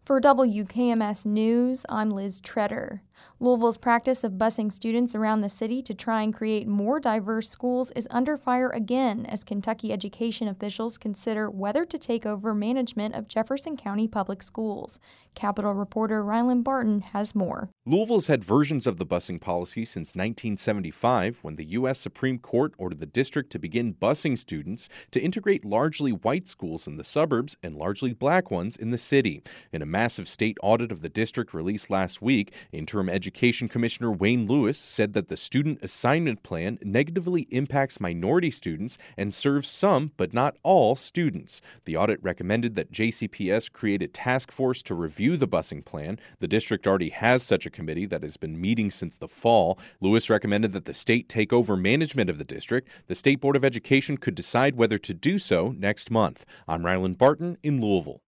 For WKMS News, I'm Liz Treader. Louisville's practice of busing students around the city to try and create more diverse schools is under fire again as Kentucky education officials consider whether to take over management of Jefferson County Public Schools. Capitol reporter Rylan Barton has more. Louisville's had versions of the busing policy since 1975 when the U.S. Supreme Court ordered the district to begin busing students to integrate largely white schools in the suburbs and largely black ones in the city. In a massive state audit of the district released last week, Interim Education Commissioner Wayne Lewis said that the student assignment plan negatively impacts minority students and serves some but not all students. The audit recommended that JCPS create a task force to review the busing plan. The district already has such a committee that has been meeting since the fall. Lewis recommended that the state take over management of the district. The State Board of Education could decide whether to do so next month. I'm Rylan Barton in Louisville.